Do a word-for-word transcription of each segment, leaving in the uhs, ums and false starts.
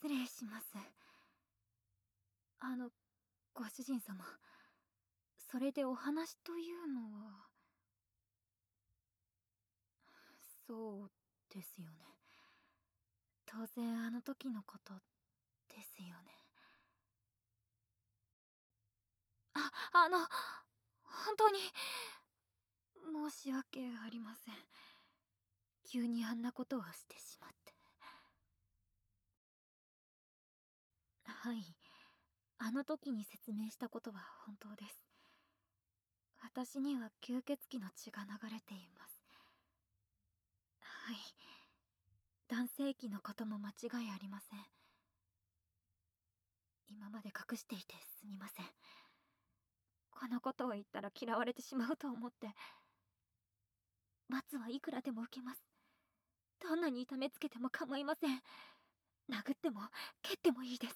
失礼します。あの、ご主人様、それでお話というのは。そうですよね。当然あの時のことですよね。あ、あの、本当に申し訳ありません。急にあんなことをしてしまって。はい、あの時に説明したことは本当です。私には吸血鬼の血が流れています。はい、男性器のことも間違いありません。今まで隠していてすみません。このことを言ったら嫌われてしまうと思って。罰はいくらでも受けます。どんなに痛めつけても構いません。殴っても蹴ってもいいです。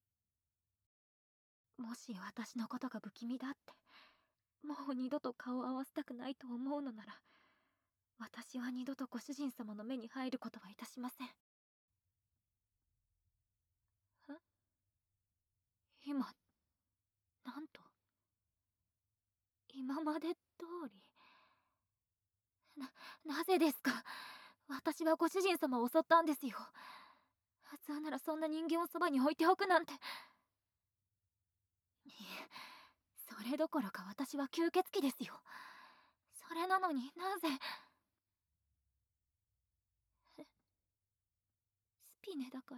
もし私のことが不気味だって、もう二度と顔を合わせたくないと思うのなら、私は二度とご主人様の目に入ることはいたしません。え？今、なんと？今まで通り。な、なぜですか？私はご主人様を襲ったんですよ。普通ならそんな人間をそばに置いておくなんて。いえ、それどころか私は吸血鬼ですよ。それなのになぜ。え、スピネだから。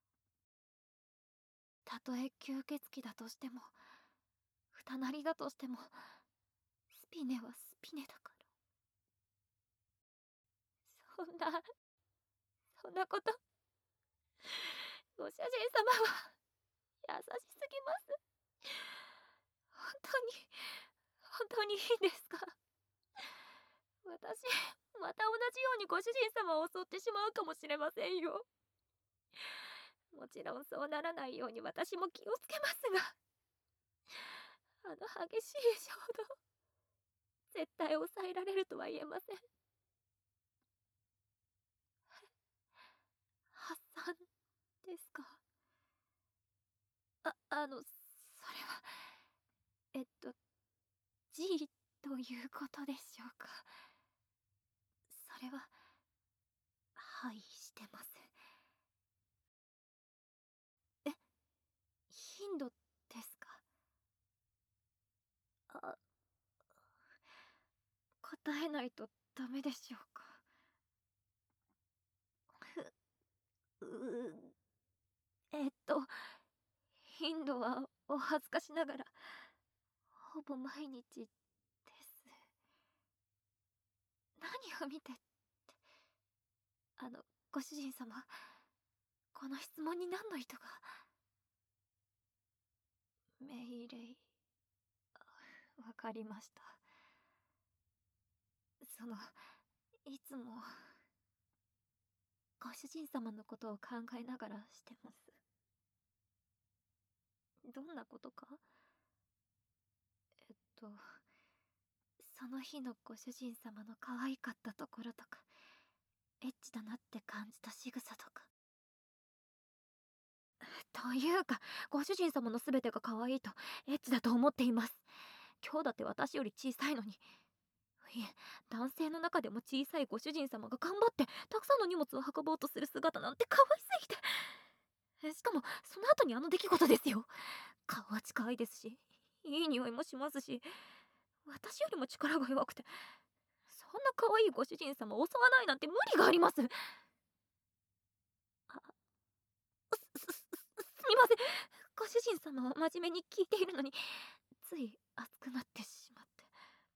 たとえ吸血鬼だとしても、二なりだとしても、スピネはスピネだから。そんな、そんなこと。ご主人様は優しすぎます。本当に、本当にいいんですか？私、また同じようにご主人様を襲ってしまうかもしれませんよ。もちろんそうならないように私も気をつけますが、あの激しい衝動、絶対抑えられるとは言えません。発散ですか？あ、あの、それは、えっと、G ということでしょうか？それは、はい、してます。え、頻度ですか？あ、答えないとダメでしょうか？ふう、えっと、頻度はお恥ずかしながら、ほぼ毎日です。何を見てって。あの、ご主人様、この質問に何の意図が。命令。わかりました。その、いつもご主人様のことを考えながらしてます。どんなことか？えっと、その日のご主人様の可愛かったところとか、エッチだなって感じた仕草とか。というか、ご主人様の全てが可愛いとエッチだと思っています。今日だって私より小さいのに。いえ、男性の中でも小さいご主人様が頑張ってたくさんの荷物を運ぼうとする姿なんて可愛すぎて。え、しかもその後にあの出来事ですよ。顔は近いですし、いい匂いもしますし、私よりも力が弱くて、そんな可愛いご主人様を襲わないなんて無理があります。あ、す、す、す、すみません。ご主人様を真面目に聞いているのに、つい熱くなってしまって。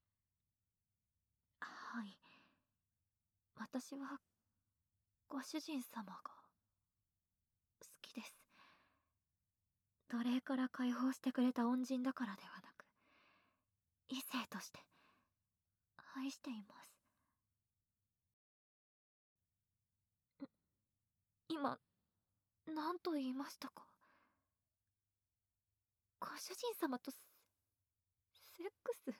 はい。私は、ご主人様が、好きです。奴隷から解放してくれた恩人だからではなく、異性として、愛しています。ん、今、何と言いましたか？ご主人様とセ、セックス？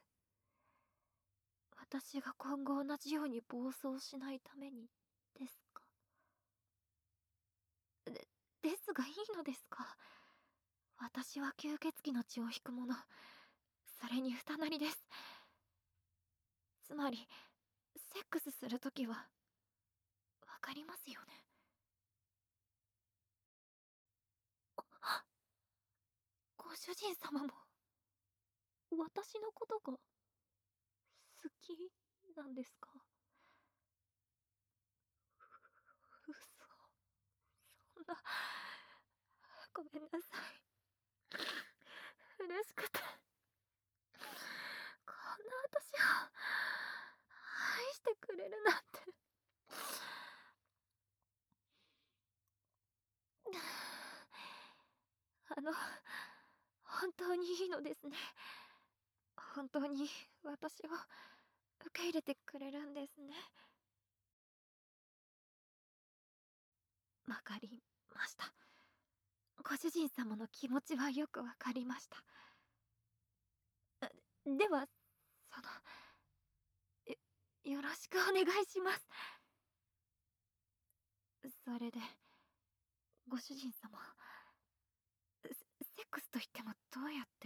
私が今後同じように暴走しないためにですか？で、 ですがいいのですか？私は吸血鬼の血を引く者、それに二なりです。つまりセックスするときはわかりますよね？ご主人様も私のことが好きなんですか？嘘。そんな。ごめんなさい。嬉しくて。こんな私を愛してくれるなんて。あの、本当にいいのですね。本当に私を受け入れてくれるんですね。わかりました。ご主人様の気持ちはよくわかりました。では、その、よ、よろしくお願いします。それで、ご主人様、セセックスと言ってもどうやって？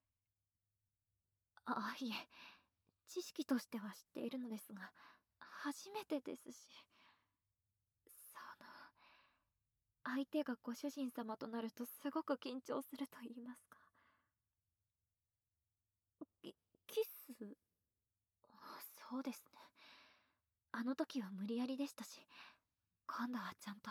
あ、いえ、知識としては知っているのですが、初めてですし。その、相手がご主人様となるとすごく緊張すると言いますか。キ、キス？そうですね。あの時は無理やりでしたし、今度はちゃんと。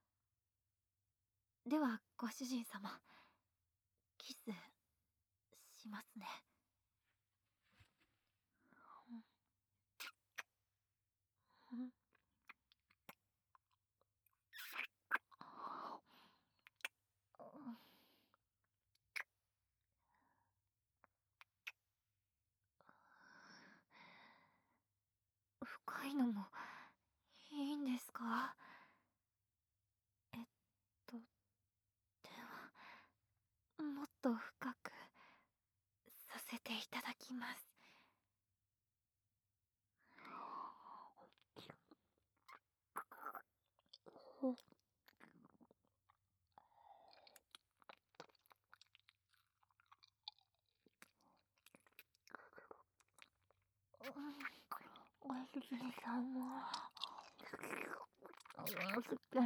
では、ご主人様、キスしますね。うん。深いのもいいんですか？えっと、では、もっと深くさせていただきます。ご主人様、お好き、お好きです。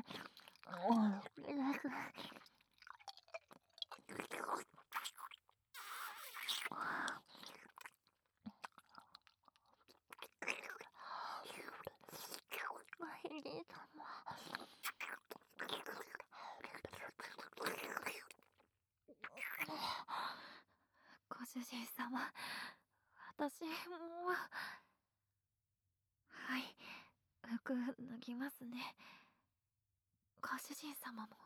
ご主人様、ご主人様、私も。はい、服脱ぎますね。ご主人様も。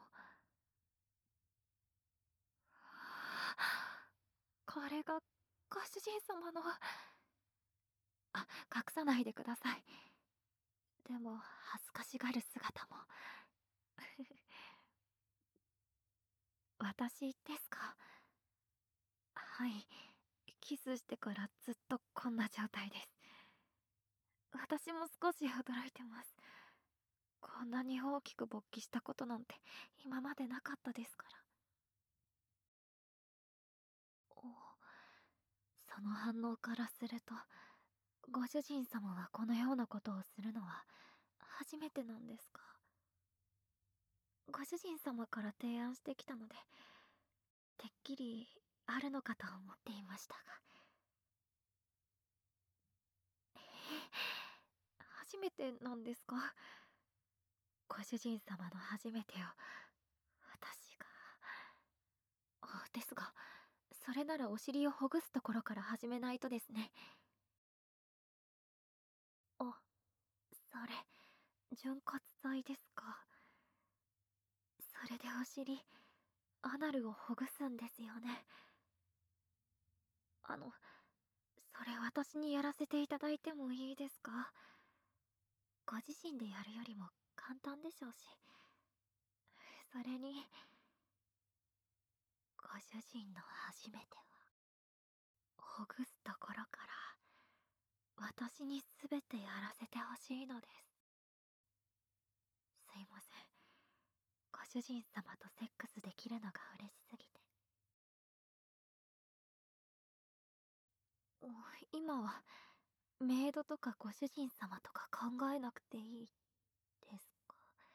これがご主人様の。あ、隠さないでください。でも恥ずかしがる姿も。私ですか？はい、キスしてからずっとこんな状態です。私も少し驚いてます。こんなに大きく勃起したことなんて今までなかったですから。お、その反応からすると、ご主人様はこのようなことをするのは初めてなんですか？ご主人様から提案してきたので、てっきりあるのかと思っていましたが。え、初めてなんですか？ご主人様の初めてを私が。あ、ですが、それならお尻をほぐすところから始めないとですね。あ、それ、潤滑剤ですか？それでお尻、アナルをほぐすんですよね。あの、それ私にやらせていただいてもいいですか？ご自身でやるよりも簡単でしょうし。それに、ご主人の初めては、ほぐすところから私に全てやらせてほしいのです。すいません。ご主人様とセックスできるのが嬉しすぎて。お今はメイドとかご主人様とか考えなくていいですか？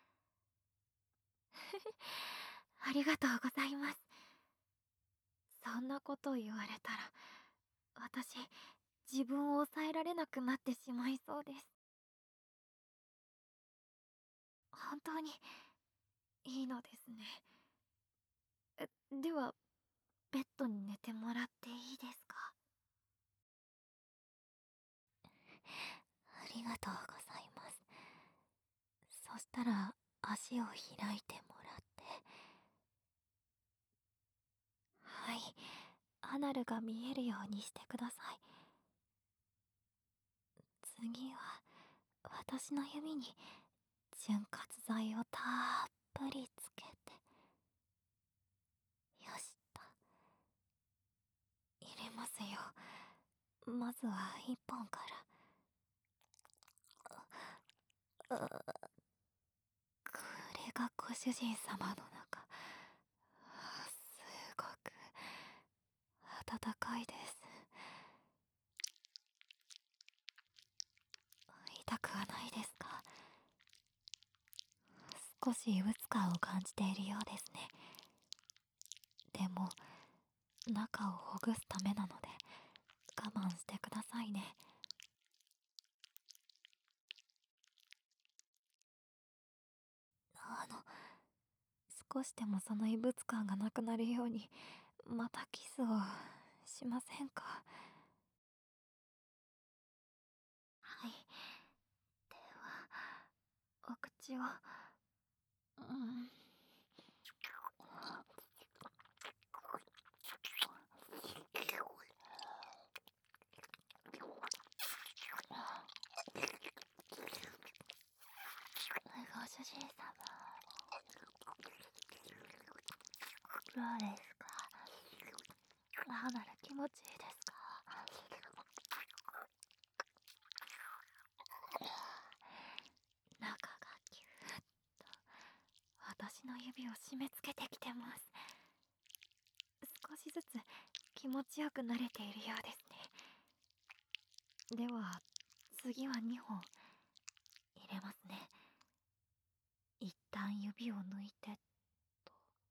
ありがとうございます。そんなこと言われたら私自分を抑えられなくなってしまいそうです。本当にいいのですね。えではベッドに寝てもらっていいですか？ありがとうございます。そしたら足を開いてもらって。はい、アナルが見えるようにしてください。次は私の指に潤滑剤をたっぷりつけて。よしと。入れますよ。まずは一本から。うこれがご主人様の中。すごく温かいです。痛くはないですか？少し異物感を感じているようですね。でも中をほぐすためなので我慢してくださいね。あの少しでもその異物感がなくなるようにまたキスをしませんか？はい。ではお口を。うんご主人様、どうですか？歯なら気持ちいいですか？中がぎゅーっと私の指を締め付けてきてます。少しずつ気持ちよくなれているようですね。では次はにほん入れますね。一旦指を抜いてと。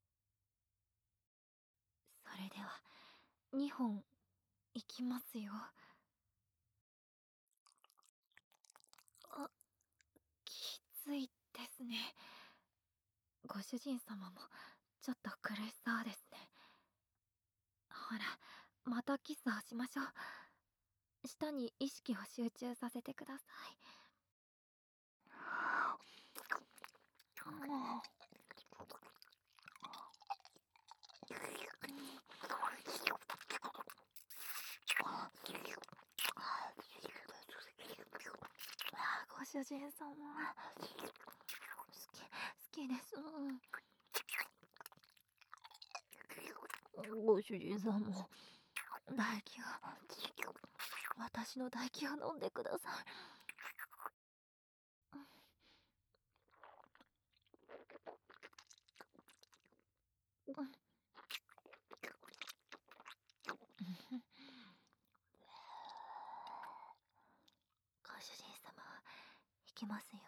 それではにほんいきますよ。あ、きついですね。ご主人様もちょっと苦しそうですね。ほら、またキスをしましょう。舌に意識を集中させてください。ご主人様、好き、好きです。ご主人様、唾液を、私の唾液を飲んでください。ご主人様、いきますよ。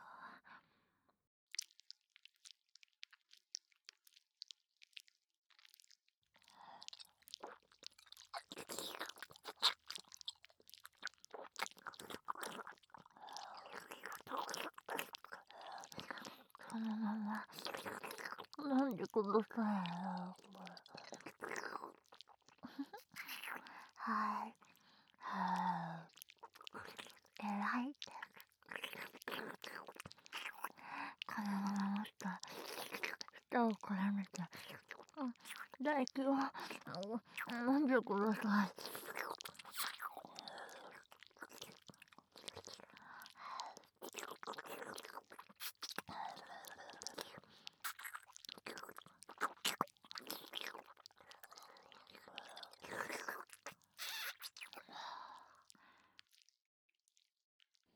そのまま飲んでください。はい。はあ。えらいって。このままもっと舌を絡めて、唾液を飲んでください。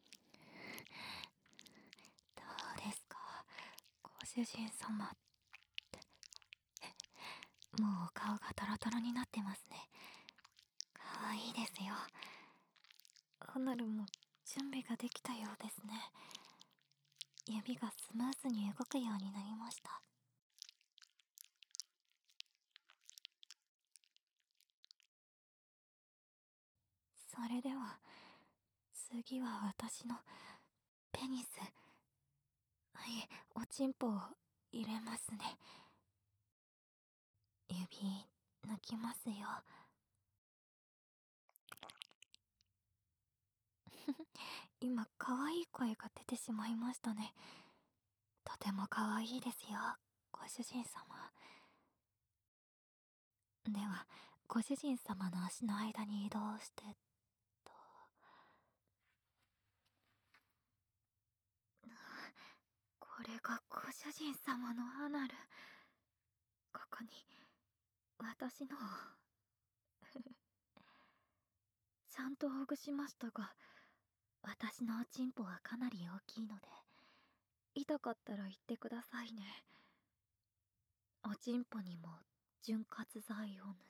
どうですか、ご主人様。 もうお顔がトロトロになってますね。かわいいですよ。ホナルも準備ができたようですね。指がスムーズに動くようになりました。それでは次は私のペニス、はい、おちんぽを入れますね。指抜きますよ。今可愛い声が出てしまいましたね。とても可愛いですよ、ご主人様。ではご主人様の足の間に移動してと。これがご主人様のアナル。ここに私のちゃんとほぐしましたが、私のおちんぽはかなり大きいので、痛かったら言ってくださいね。おちんぽにも潤滑剤を塗って、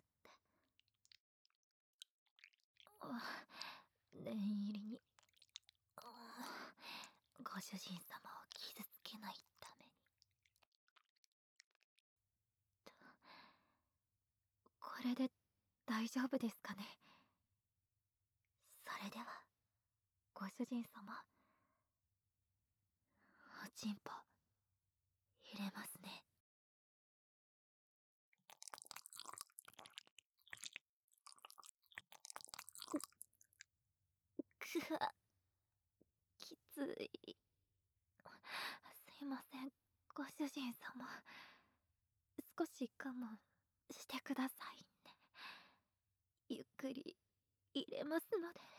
あ、念入りに、あ、ご主人様を傷つけないためにと。これで大丈夫ですかね。それではご主人様、おちんぽ入れますね。くわ、きつい。すいません、ご主人様。少し我慢してくださいね。ゆっくり入れますので。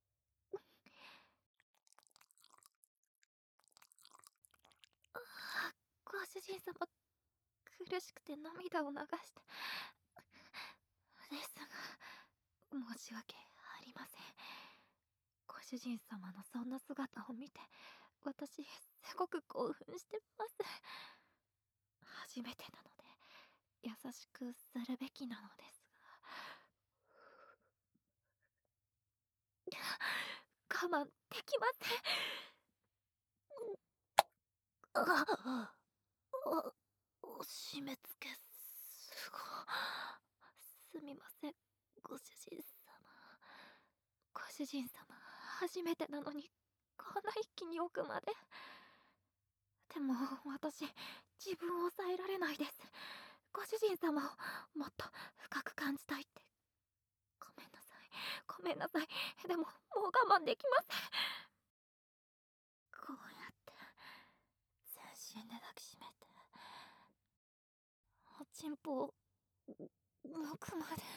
あ、ご主人様、苦しくて涙を流して。ですが、申し訳ありません。ご主人様のそんな姿を見て、私、すごく興奮してます。初めてなので、優しくするべきなのですが、我慢できません。あ、あ、締め付けすごすみません、ご主人様。ご主人様、初めてなのにこんな一気に奥まで。でも私、自分を抑えられないです。ご主人様をもっと深く感じたいって。ごめんなさい、ごめんなさい。でももう我慢できません。こうやって全身で抱きしめて、おちんぽを奥まで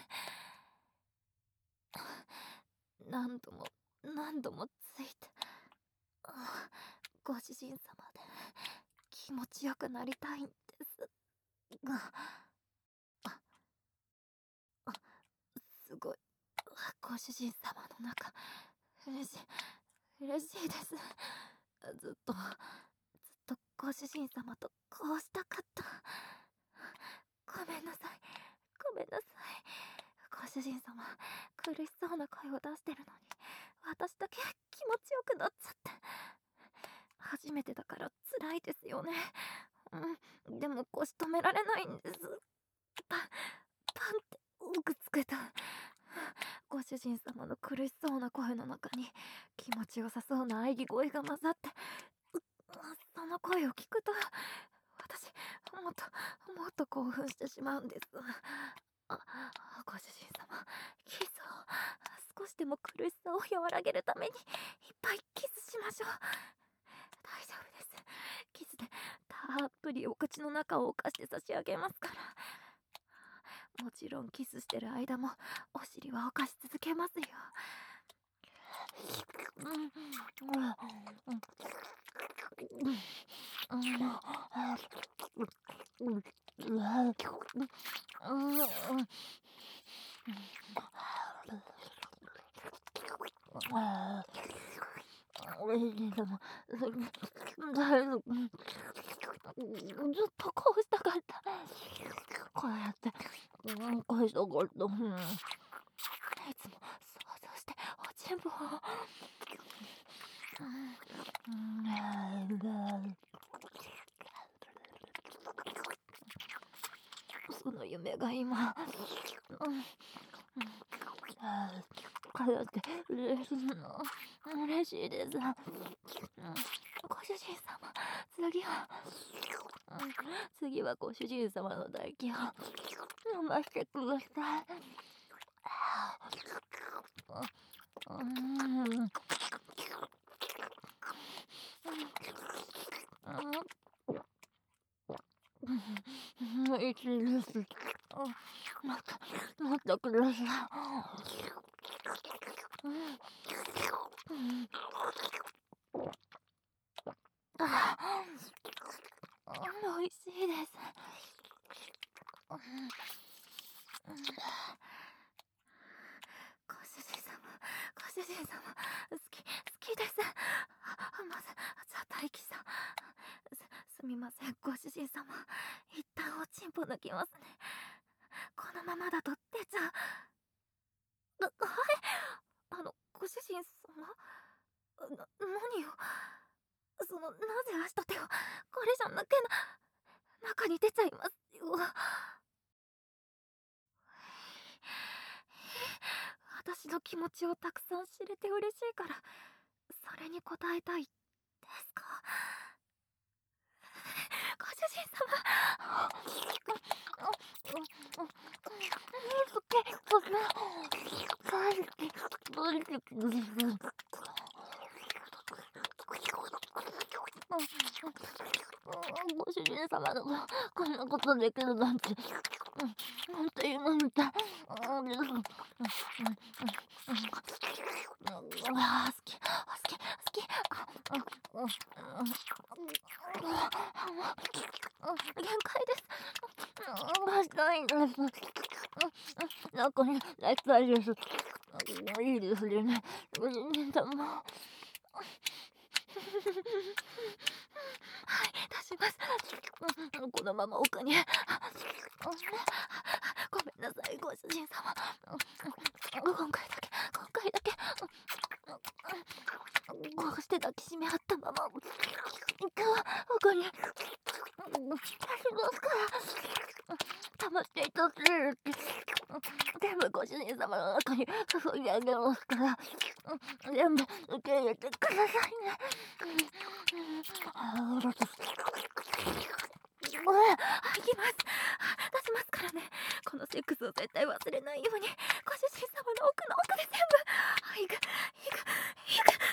何度も何度もついて、あ、ご主人様で気持ちよくなりたいんですが、あ、あ、すごい、ご主人様の中、嬉しい嬉しいです。ずっとずっとご主人様とこうしたかった。ごめんなさい、ごめんなさい。ご主人様、苦しそうな声を出してるのに、私だけ気持ちよくなっちゃって。初めてだから辛いですよね。うん、でも腰止められないんです。パン、パンって奥つけた。ご主人様の苦しそうな声の中に気持ちよさそうな喘ぎ声が混ざって、その声を聞くと私もっともっと興奮してしまうんです。あ、ご主人様、キスを少しでも苦しさを和らげるためにいっぱいキスしましょう。大丈夫です。キスでたっぷりお口の中を犯して差し上げますから。もちろんキスしてる間もお尻は犯し続けますよ。でも大丈夫。ずっとこうしたかった。 こうやって、うん、恋したこと、うん、いつも想像しておちんぽを、うん、その夢が今、うん、これだって嬉しいの、嬉しいです。うん、ご主人様、次は、うん、次はご主人様の唾液を飲ませてください。うん、うん、うん、いいです。もっと、もっとください。うん、うん、あ、美味しいです。うん、うん、ご主人様、ご主人様、好き、好きです。まず、じゃあ大輝さん、す、すみません、ご主人様、一旦おちんぽ抜きますね。このままだと出ちゃう。な、はい、あの、ご主人様、な、何を、その、なぜ足と手を、これじゃなけな、中に出ちゃいますよ。私の気持ちをたくさん知れて嬉しいから、それに応えたいですか？ご主人様。ご主人様のこんなことできるなんて、なんていうのみたい。うん、好き、好き、好き。限界です。したいんです。中に泣きたいです。いいですね。ご主人様。はい、出します。このまま奥に。ごめんなさい、ご主人様。今回だけ、今回だけ。こうして抱きしめ合ったまま、奥に、出しますから。騙していたすぎるって。全部ご主人様の中に注いであげますから。全部受け入れてくださいね。ごめん、行きます。出しますからね。このセックスを絶対忘れないように、ご主人様の奥の奥で全部。行く、行く、行く。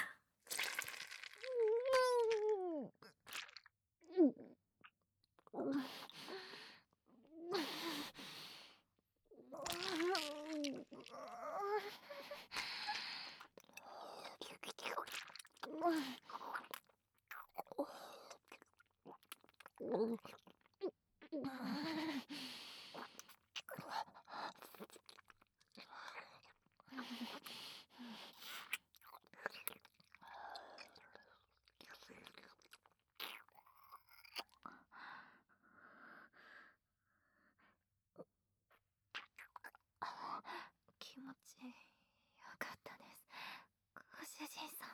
気持ちよかったです。ご主人様。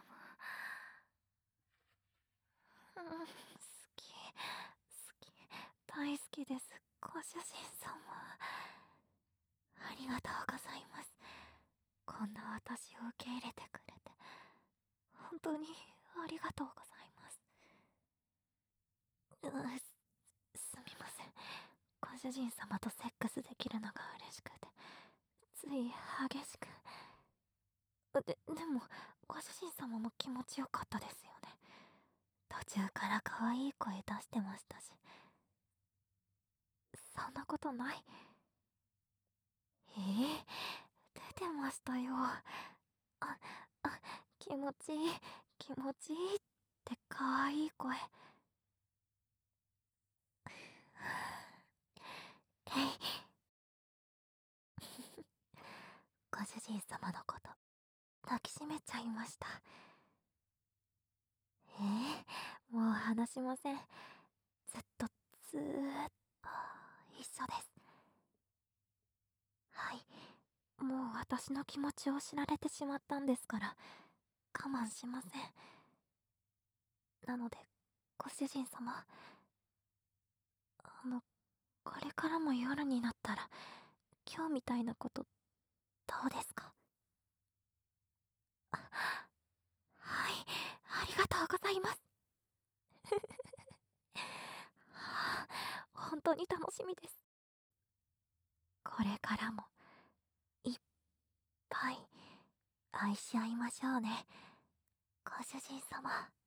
うん、好き、好き、大好きです。ご主人様。ありがとうございます。こんな私を受け入れてくれて、本当にありがとうございます。う、す、すみません。ご主人様とセックスできるのが嬉しくて、つい激しく。で、でも、ご主人様も気持ちよかったですよね。途中から可愛い声出してましたし。そんなことない。えー、出てましたよ。あ、あ、気持ちいい、気持ちいいって可愛い声。えい。ご主人様のこと抱きしめちゃいました。えー、もう話しません。ずっとずーっと一緒です。 私の気持ちを知られてしまったんですから、我慢しません。なので、ご主人様、あの、これからも夜になったら、今日みたいなこと、どうですか？あ、はい、ありがとうございます。はあ、本当に楽しみです。これからも、いっぱい、愛し合いましょうね。ご主人様。